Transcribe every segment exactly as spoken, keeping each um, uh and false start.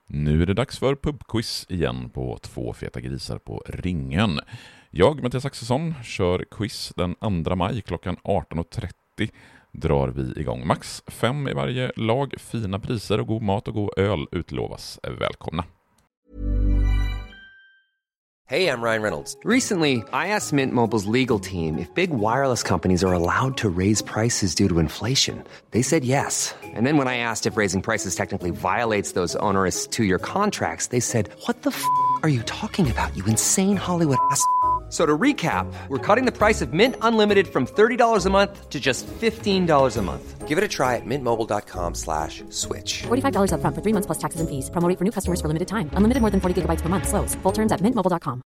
Nu är det dags för pubquiz igen på Två feta grisar på ringen. Jag, Mattias Axelsson, kör quiz den andra maj klockan arton och trettio. Drar vi igång. Max fem i varje lag, fina priser och god mat och god öl utlovas. Välkomna! Hey, I'm Ryan Reynolds. Recently, I asked Mint Mobile's legal team if big wireless companies are allowed to raise prices due to inflation. They said yes. And then when I asked if raising prices technically violates those onerous two-year contracts, they said, what the f*** are you talking about, you insane Hollywood ass f- So to recap, we're cutting the price of Mint Unlimited from thirty dollars a month to just fifteen dollars a month. Give it a try at mintmobile.com slash switch. forty-five dollars up front for three months plus taxes and fees. Promo rate for new customers for limited time. Unlimited more than forty gigabytes per month. Slows full terms at mint mobile dot com.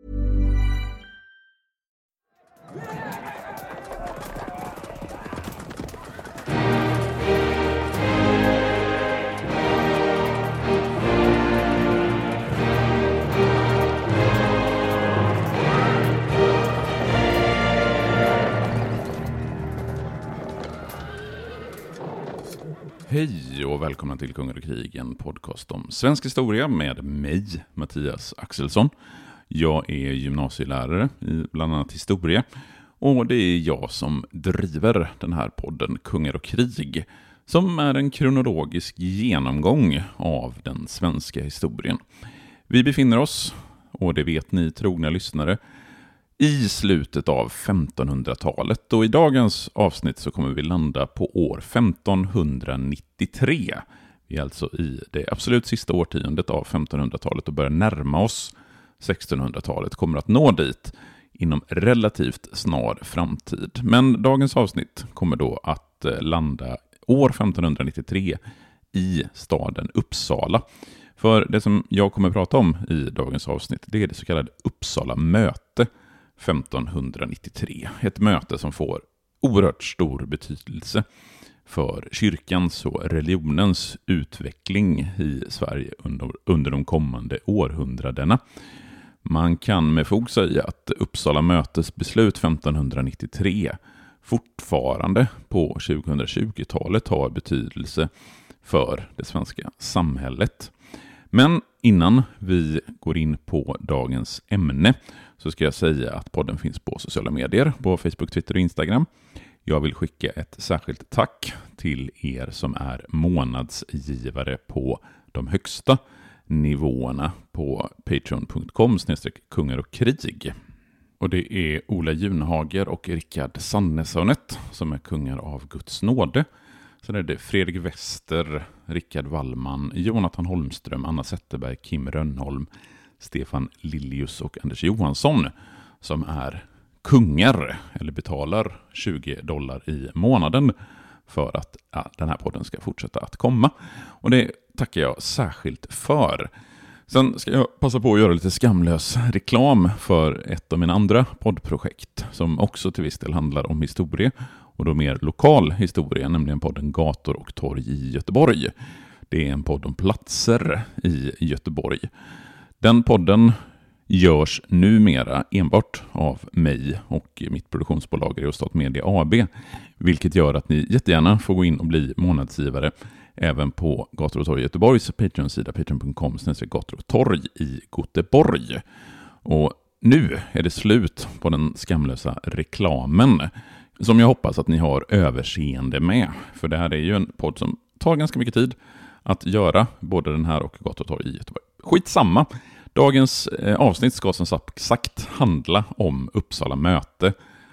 Hej och välkomna till Kungar och krig, en podcast om svensk historia med mig, Mattias Axelsson. Jag är gymnasielärare i bland annat historia och det är jag som driver den här podden Kungar och krig, som är en kronologisk genomgång av den svenska historien. Vi befinner oss, och det vet ni trogna lyssnare, i slutet av femtonhundratalet, och i dagens avsnitt så kommer vi landa på år femtonhundranittiotre. Vi är alltså i det absolut sista årtiondet av femtonhundratalet och börjar närma oss sextonhundratalet. Kommer att nå dit inom relativt snar framtid. Men dagens avsnitt kommer då att landa år femtonhundranittiotre i staden Uppsala. För det som jag kommer att prata om i dagens avsnitt, det är det så kallade Uppsala möte femtonhundranittiotre. Ett möte som får oerhört stor betydelse för kyrkans och religionens utveckling i Sverige under, under de kommande århundradena. Man kan med fog säga att Uppsala mötes beslut femtonhundranittiotre fortfarande på tjugohundratjugotalet har betydelse för det svenska samhället. Men innan vi går in på dagens ämne så ska jag säga att podden finns på sociala medier, på Facebook, Twitter och Instagram. Jag vill skicka ett särskilt tack till er som är månadsgivare på de högsta nivåerna på patreon punkt com slash kungar och krig. Och det är Ola Junhager och Rickard Sannesonet som är kungar av Guds nåde. Sen är det Fredrik Wester, Rickard Wallman, Jonathan Holmström, Anna Zetterberg, Kim Rönnholm, Stefan Lilius och Anders Johansson som är kungar eller betalar tjugo dollar i månaden för att ja, den här podden ska fortsätta att komma. Och det tackar jag särskilt för. Sen ska jag passa på att göra lite skamlös reklam för ett av mina andra poddprojekt som också till viss del handlar om historia och då mer lokal historia, nämligen podden Gator och torg i Göteborg. Det är en podd om platser i Göteborg. Den podden görs numera enbart av mig och mitt produktionsbolag Reostat Media A B, vilket gör att ni jättegärna får gå in och bli månadsgivare även på Gator och torg i Göteborgs Patreon-sida, patreon punkt com slash gator och torg i Göteborg. Och nu är det slut på den skamlösa reklamen som jag hoppas att ni har överseende med. För det här är ju en podd som tar ganska mycket tid att göra, både den här och Gator och torg i Göteborg. Skitsamma. Dagens eh, avsnitt ska som sagt handla om Uppsala möte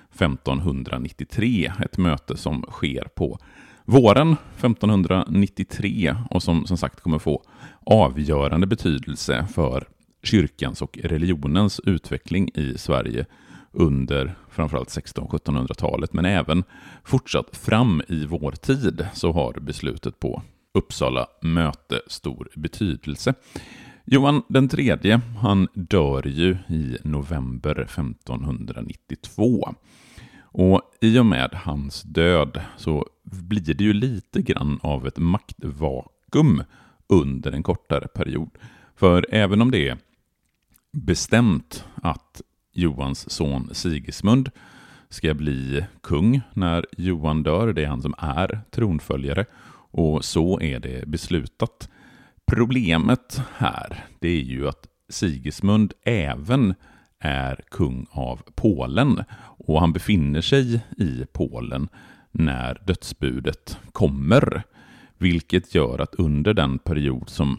femtonhundranittiotre. Ett möte som sker på våren femtonhundranittiotre och som som sagt kommer få avgörande betydelse för kyrkans och religionens utveckling i Sverige under framförallt sexton- och sjuttonhundratalet, men även fortsatt fram i vår tid så har beslutet på Uppsala möte stor betydelse. Johan den tredje, han dör ju i november femtonhundranittiotvå. Och i och med hans död så blir det ju lite grann av ett maktvakuum under en kortare period. För även om det är bestämt att Johans son Sigismund ska bli kung när Johan dör, det är han som är tronföljare, och så är det beslutat Problemet här, det är ju att Sigismund även är kung av Polen och han befinner sig i Polen när dödsbudet kommer, vilket gör att under den period som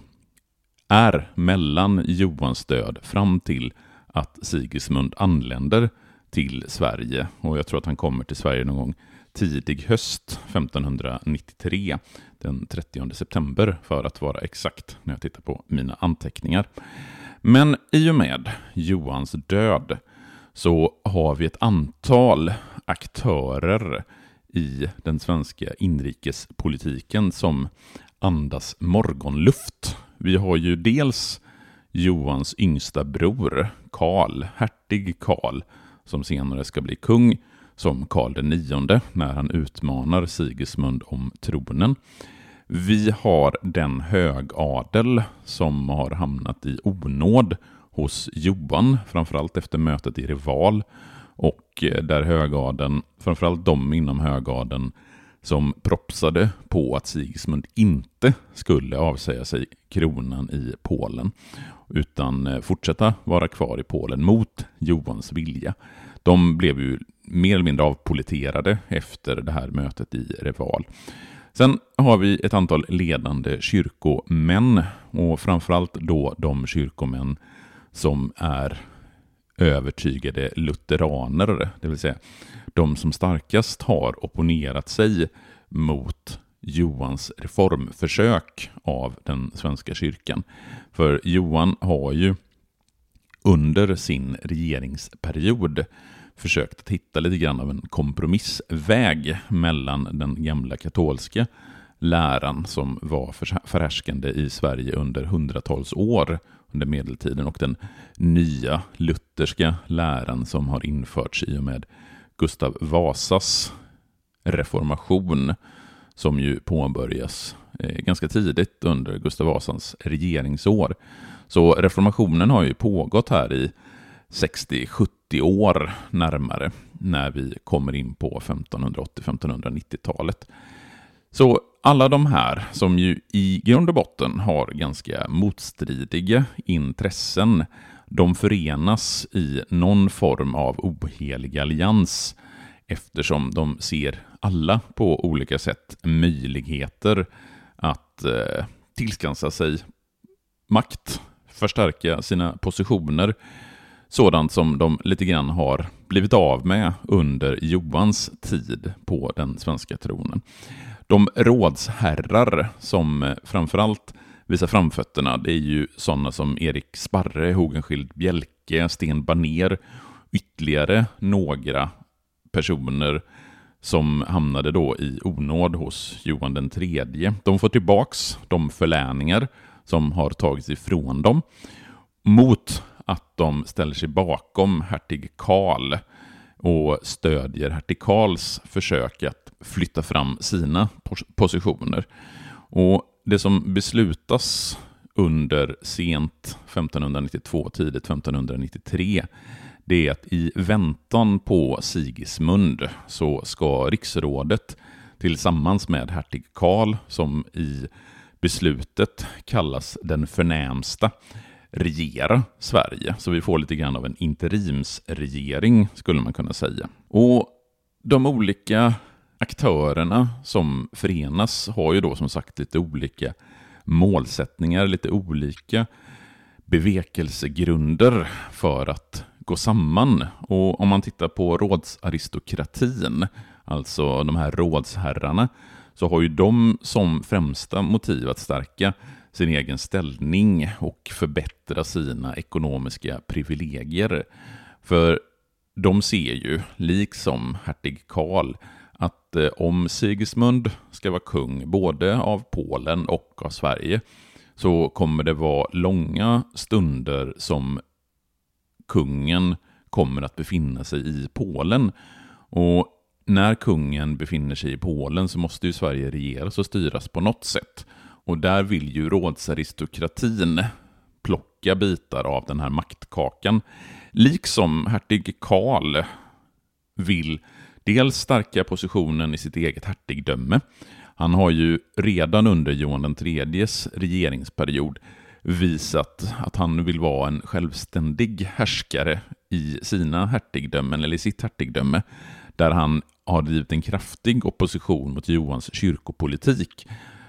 är mellan Johans död fram till att Sigismund anländer till Sverige, och jag tror att han kommer till Sverige någon gång tidig höst femtonhundranittiotre, den trettionde september för att vara exakt när jag tittar på mina anteckningar. Men i och med Johans död så har vi ett antal aktörer i den svenska inrikespolitiken som andas morgonluft. Vi har ju dels Johans yngsta bror, Karl, hertig Karl, som senare ska bli kung som Karl den nionde när han utmanar Sigismund om tronen. Vi har den högadel som har hamnat i onåd hos Johan, framförallt efter mötet i Reval, och där högadeln, framförallt de inom högadeln som propsade på att Sigismund inte skulle avsäga sig kronan i Polen utan fortsätta vara kvar i Polen mot Johans vilja. De blev ju mer eller mindre avpoliterade efter det här mötet i Reval. Sen har vi ett antal ledande kyrkomän, och framförallt då de kyrkomän som är övertygade lutheraner, det vill säga de som starkast har opponerat sig mot Johans reformförsök av den svenska kyrkan. För Johan har ju under sin regeringsperiod försökt att hitta lite grann av en kompromissväg mellan den gamla katolska läran som var förhärskande i Sverige under hundratals år under medeltiden och den nya lutherska läran som har införts i och med Gustav Vasas reformation, som ju påbörjas eh, ganska tidigt under Gustav Vasans regeringsår. Så reformationen har ju pågått här i sextio sjuttio år närmare när vi kommer in på femtonhundraåttio femtonhundranittio-talet. Så alla de här som ju i grund och botten har ganska motstridiga intressen, de förenas i någon form av ohelig allians eftersom de ser alla på olika sätt möjligheter att eh, tillskansa sig makt, förstärka sina positioner, sådant som de lite grann har blivit av med under Johans tid på den svenska tronen. De rådsherrar som framförallt visar framfötterna, det är ju sådana som Erik Sparre, Hogenskild Bjelke, Sten Baner, ytterligare några personer som hamnade då i onåd hos Johan den tredje. De får tillbaks de förläningar som har tagits ifrån dem mot att de ställer sig bakom hertig Karl och stödjer hertig Karls försök att flytta fram sina positioner. Och det som beslutas under sent femtonhundranittiotvå, tidigt femtonhundranittiotre, det är att i väntan på Sigismund så ska riksrådet tillsammans med hertig Karl, som i beslutet kallas den förnämsta, regera Sverige. Så vi får lite grann av en interimsregering skulle man kunna säga. Och de olika aktörerna som förenas har ju då som sagt lite olika målsättningar, lite olika bevekelsegrunder för att gå samman. Och om man tittar på rådsaristokratin, alltså de här rådsherrarna, så har ju de som främsta motiv att stärka sin egen ställning och förbättra sina ekonomiska privilegier. För de ser ju, liksom hertig Karl, att eh, om Sigismund ska vara kung både av Polen och av Sverige så kommer det vara långa stunder som kungen kommer att befinna sig i Polen. Och när kungen befinner sig i Polen så måste ju Sverige regeras och styras på något sätt. Och där vill ju rådsaristokratin plocka bitar av den här maktkakan. Liksom hertig Karl vill dels stärka positionen i sitt eget hertigdöme. Han har ju redan under Johan den tredjes regeringsperiod visat att han vill vara en självständig härskare i sina hertigdömen, eller i sitt hertigdöme, där han har drivit en kraftig opposition mot Johans kyrkopolitik.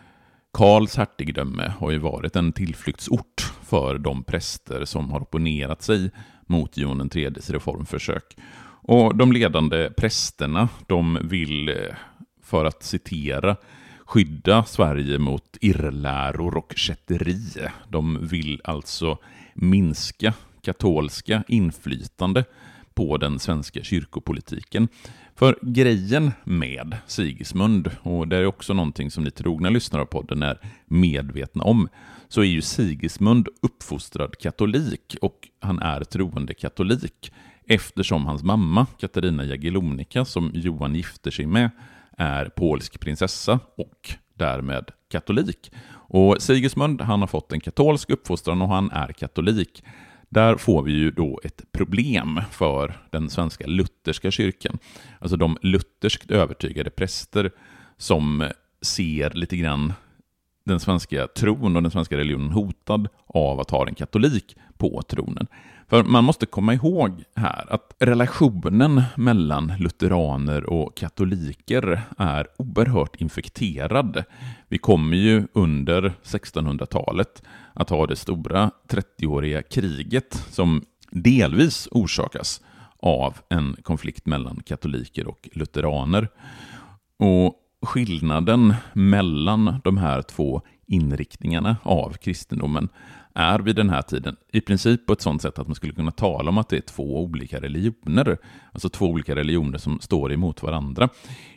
Karls hertigdöme har ju varit en tillflyktsort för de präster som har opponerat sig mot Johan den tredjes reformförsök. Och de ledande prästerna, de vill, för att citera, skydda Sverige mot irrläror och kätteri. De vill alltså minska katolska inflytande på den svenska kyrkopolitiken. För grejen med Sigismund, och det är också någonting som ni trogna lyssnare av podden är medvetna om, så är ju Sigismund uppfostrad katolik, och han är troende katolik eftersom hans mamma Katarina Jagiellonica, som Johan gifter sig med, är polsk prinsessa och därmed katolik. Och Sigismund, han har fått en katolsk uppfostran och han är katolik. Där får vi ju då ett problem för den svenska lutherska kyrkan. Alltså de lutherskt övertygade präster som ser lite grann den svenska tron och den svenska religionen hotad av att ha en katolik på tronen. För man måste komma ihåg här att relationen mellan lutheraner och katoliker är oerhört infekterad. Vi kommer ju under sextonhundratalet att ha det stora trettioåriga kriget som delvis orsakas av en konflikt mellan katoliker och lutheraner. Och skillnaden mellan de här två inriktningarna av kristendomen är vid den här tiden i princip på ett sådant sätt att man skulle kunna tala om att det är två olika religioner, alltså två olika religioner som står emot varandra.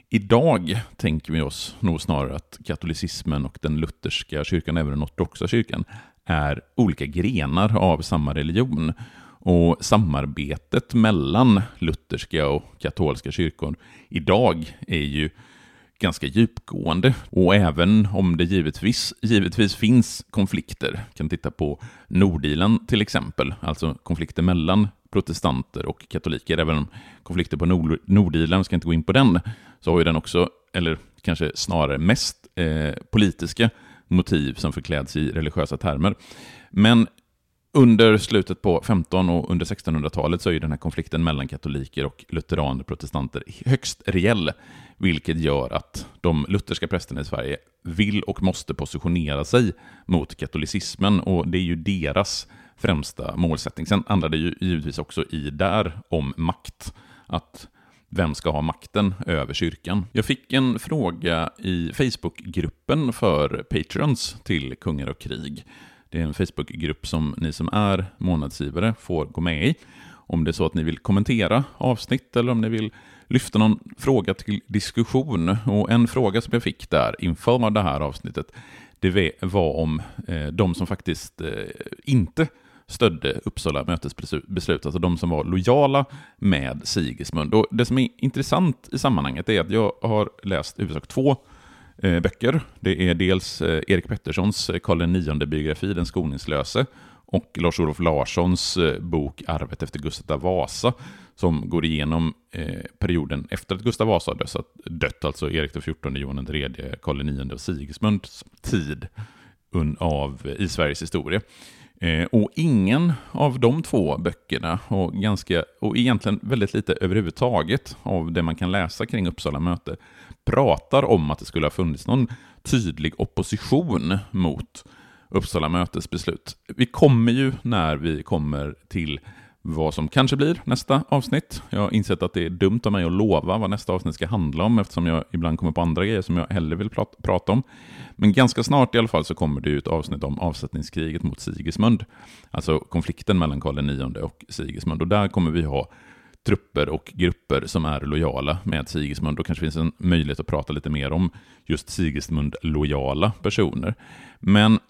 Idag tänker vi oss nog snarare att katolicismen och den lutherska kyrkan, även den ortodoxa kyrkan, är olika grenar av samma religion. Och samarbetet mellan lutherska och katolska kyrkor idag är ju ganska djupgående, och även om det givetvis, givetvis finns konflikter, kan titta på Nordirland till exempel, alltså konflikter mellan protestanter och katoliker, även om konflikter på Nord- Nordirland, ska inte gå in på den, så har ju den också, eller kanske snarare mest eh, politiska motiv som förkläds i religiösa termer. Men under slutet på femton- och under sextonhundratalet så är ju den här konflikten mellan katoliker och lutheraner protestanter högst reell, vilket gör att de lutherska prästerna i Sverige vill och måste positionera sig mot katolicismen, och det är ju deras främsta målsättning. Sen handlar det ju givetvis också i där om makt, att vem ska ha makten över kyrkan? Jag fick en fråga i Facebookgruppen för Patreons till Kungar och krig. Det är en Facebookgrupp som ni som är månadsgivare får gå med i. Om det är så att ni vill kommentera avsnitt eller om ni vill lyfta någon fråga till diskussion. Och en fråga som jag fick där inför det här avsnittet, det var om eh, de som faktiskt eh, inte stödde Uppsala mötesbeslut, alltså de som var lojala med Sigismund. Och det som är intressant i sammanhanget är att jag har läst i huvudsak två eh, böcker. Det är dels eh, Erik Petterssons Karl den nionde biografi, Den skoningslöse, och Lars-Olof Larssons eh, bok Arvet efter Gustav Vasa, som går igenom eh, perioden efter att Gustav Vasa dött, dött alltså Erik den fjortonde, Johan den tredje, Karl den nionde och Sigismunds tid un- av, i Sveriges historia. Eh, och ingen av de två böckerna, och, ganska, och egentligen väldigt lite överhuvudtaget av det man kan läsa kring Uppsala möte, pratar om att det skulle ha funnits någon tydlig opposition mot Uppsala mötes beslut. Vi kommer ju när vi kommer till vad som kanske blir nästa avsnitt. Jag har insett att det är dumt av mig att lova vad nästa avsnitt ska handla om, eftersom jag ibland kommer på andra grejer som jag hellre vill prata, prata om. Men ganska snart i alla fall så kommer det ut avsnitt om avsättningskriget mot Sigismund. Alltså konflikten mellan Karl den nionde och Sigismund. Och där kommer vi ha trupper och grupper som är lojala med Sigismund. Då kanske finns en möjlighet att prata lite mer om just Sigismund-lojala personer. Men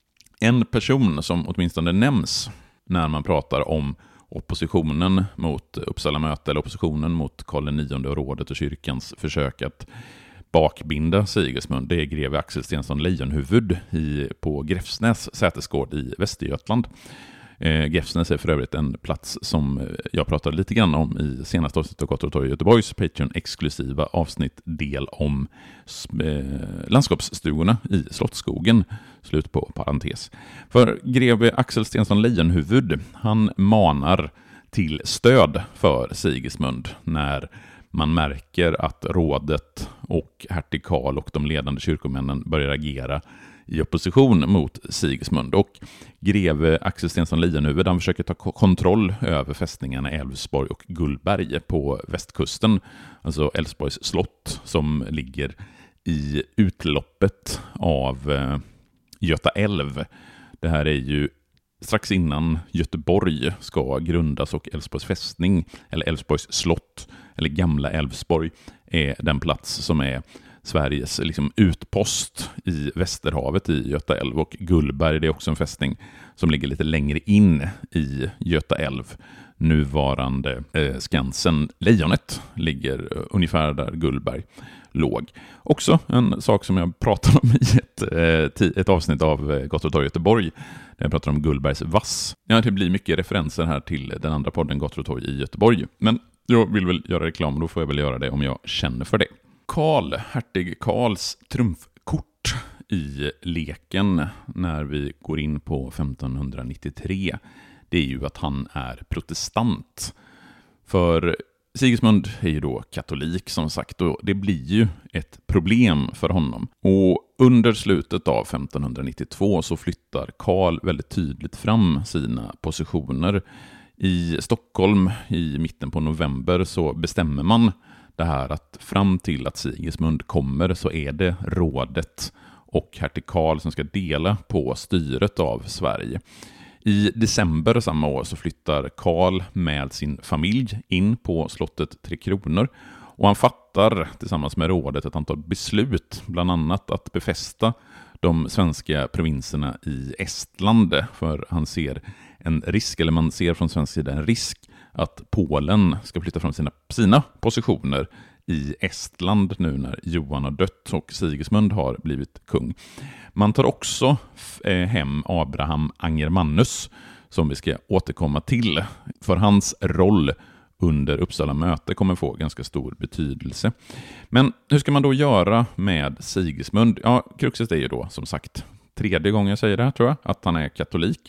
en person som åtminstone nämns när man pratar om oppositionen mot Uppsala möte, eller oppositionen mot Karl den nionde och rådet och kyrkans försök att bakbinda Sigismund, det är greve Axel Stensson Lejonhuvud i, på Gräfsnäs sätesgård i Västergötland. Eh, Gäfsnäs är för övrigt en plats som jag pratade lite grann om i senaste avsnittet av Gator och torg i Göteborgs Patreon-exklusiva avsnitt del om eh, landskapsstugorna i Slottsskogen. Slut på parentes. För greve Axel Stensson Lejonhuvud, han manar till stöd för Sigismund när man märker att rådet och hertig Karl och de ledande kyrkomännen börjar agera i opposition mot Sigismund. Och greve Axel Stensson Lejonhuvud, han försöker ta kontroll över fästningarna Älvsborg och Gullberg på västkusten. Alltså Älvsborgs slott som ligger i utloppet av eh, Göta älv. Det här är ju strax innan Göteborg ska grundas och Älvsborgs fästning, eller Älvsborgs slott, eller gamla Älvsborg, är den plats som är Sveriges liksom utpost i Västerhavet i Göta älv. Och Gullberg, det är också en fästning som ligger lite längre in i Göta älv. Nuvarande eh, Skansen Lejonet ligger ungefär där Gullberg låg. Också en sak som jag pratade om i ett, eh, ett avsnitt av Gator och torg Göteborg. Där jag pratar om Gullbergs vass. Ja, det blir mycket referenser här till den andra podden Gator och torg i Göteborg. Men jag vill väl göra reklam, då får jag väl göra det om jag känner för det. Karl, hertig Karls trumfkort i leken när vi går in på femtonhundranittiotre, det är ju att han är protestant. För Sigismund är ju då katolik som sagt, och det blir ju ett problem för honom. Och under slutet av femtonhundranittiotvå så flyttar Karl väldigt tydligt fram sina positioner. I Stockholm i mitten på november så bestämmer man det här att fram till att Sigismund kommer så är det rådet och hertig Karl som ska dela på styret av Sverige. I december samma år så flyttar Karl med sin familj in på slottet Tre Kronor och han fattar tillsammans med rådet ett antal beslut, bland annat att befästa de svenska provinserna i Estland, för han ser en risk, eller man ser från svensk sida en risk att Polen ska flytta fram sina, sina positioner i Estland nu när Johan har dött och Sigismund har blivit kung. Man tar också hem Abraham Angermannus som vi ska återkomma till, för hans roll under Uppsala möte kommer få ganska stor betydelse. Men hur ska man då göra med Sigismund? Ja, kruxet är ju då som sagt tredje gången jag säger det här, tror jag, att han är katolik.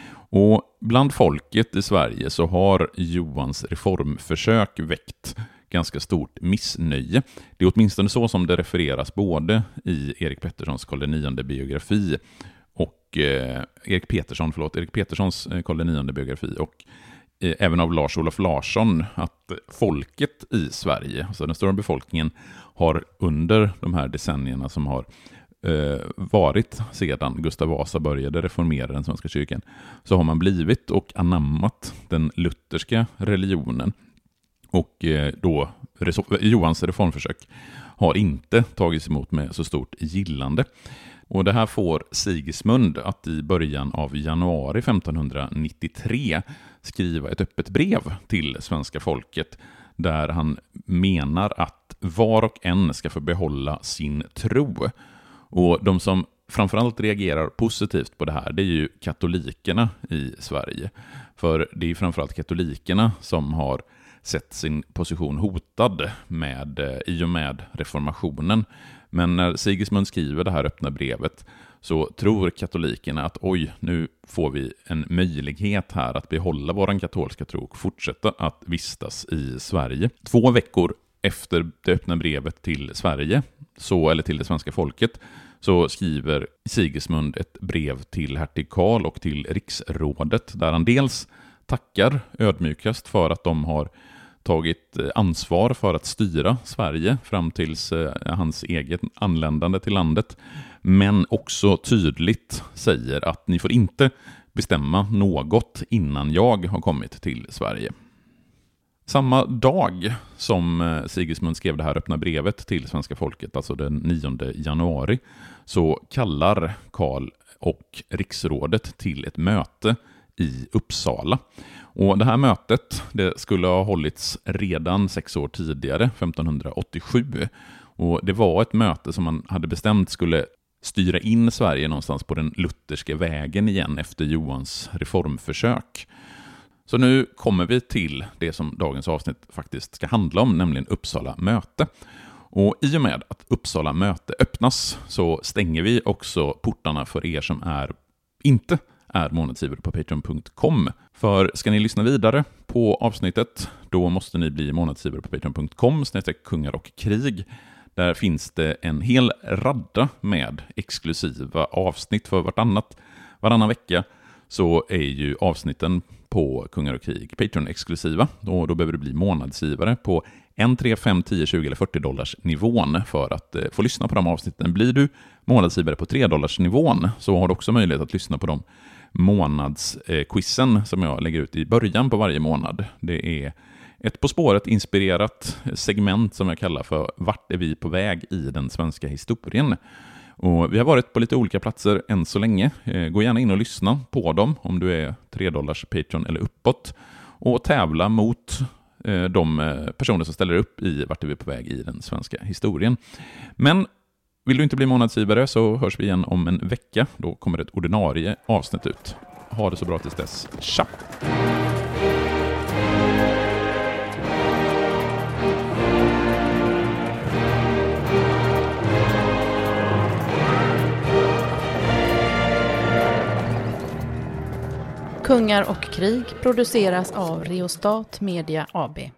Och bland folket i Sverige så har Johans reformförsök väckt ganska stort missnöje. Det är åtminstone så som det refereras både i Erik Petterssons Karl den nionde biografi och eh, Erik Petersson, förlåt, Erik Petterssons eh, Karl den nionde biografi och eh, även av Lars-Olof Larsson, att folket i Sverige, alltså den stora befolkningen, har under de här decennierna som har eh, varit sedan Gustav Vasa började reformera den svenska kyrkan, så har man blivit och anammat den lutherska religionen. Och eh, då Johans reformförsök har inte tagits emot med så stort gillande. Och det här får Sigismund att i början av januari femtonhundranittiotre skriva ett öppet brev till svenska folket där han menar att var och en ska få behålla sin tro. Och de som framförallt reagerar positivt på det här, det är ju katolikerna i Sverige. För det är ju framförallt katolikerna som har sett sin position hotad med, i och med reformationen. Men när Sigismund skriver det här öppna brevet så tror katolikerna att oj, nu får vi en möjlighet här att behålla våran katolska tro och fortsätta att vistas i Sverige. Två veckor efter det öppna brevet till Sverige, så, eller till det svenska folket, så skriver Sigismund ett brev till hertig Karl och till riksrådet där han dels tackar ödmjukast för att de har tagit ansvar för att styra Sverige fram tills hans eget anländande till landet, men också tydligt säger att ni får inte bestämma något innan jag har kommit till Sverige. Samma dag som Sigismund skrev det här öppna brevet till svenska folket, alltså den nionde januari, så kallar Karl och riksrådet till ett möte i Uppsala. Och det här mötet, det skulle ha hållits redan sex år tidigare, femtonhundraåttiosju. Och det var ett möte som man hade bestämt skulle styra in Sverige någonstans på den lutherska vägen igen efter Johans reformförsök. Så nu kommer vi till det som dagens avsnitt faktiskt ska handla om, nämligen Uppsala möte. Och i och med att Uppsala möte öppnas så stänger vi också portarna för er som är inte är månadsgivare på patreon punkt com. För ska ni lyssna vidare på avsnittet, då måste ni bli månadsgivare på patreon punkt com snedstreck kungar och krig. Där finns det en hel radda med exklusiva avsnitt för vartannat. Varannan vecka så är ju avsnitten på Kungar och krig Patreon-exklusiva. Och då behöver du bli månadsgivare på ett, tre, fem, tio, tjugo eller fyrtio dollars nivån för att eh, få lyssna på de avsnitten. Blir du månadsgivare på tre dollars nivån så har du också möjlighet att lyssna på de månadsquizen eh, som jag lägger ut i början på varje månad. Det är ett På spåret inspirerat segment som jag kallar för Vart är vi på väg i den svenska historien? Och vi har varit på lite olika platser än så länge. Gå gärna in och lyssna på dem om du är tre dollars Patreon eller uppåt. Och tävla mot de personer som ställer upp i Vart är vi på väg i den svenska historien. Men vill du inte bli månadsgivare så hörs vi igen om en vecka. Då kommer ett ordinarie avsnitt ut. Ha det så bra tills dess. Tja! Kungar och krig produceras av Reostat Media A B.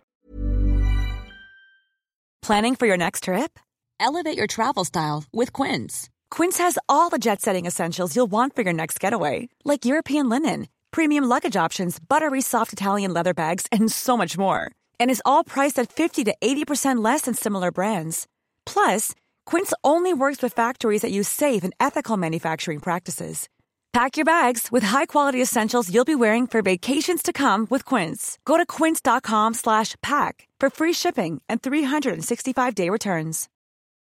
Planning for your next trip? Elevate your travel style with Quince. Quince has all the jet-setting essentials you'll want for your next getaway, like European linen, premium luggage options, buttery soft Italian leather bags, and so much more. And is all priced at fifty to eighty percent less than similar brands. Plus, Quince only works with factories that use safe and ethical manufacturing practices. Pack your bags with high-quality essentials you'll be wearing for vacations to come with Quince. Go to quince dot com slash pack for free shipping and three sixty-five day returns.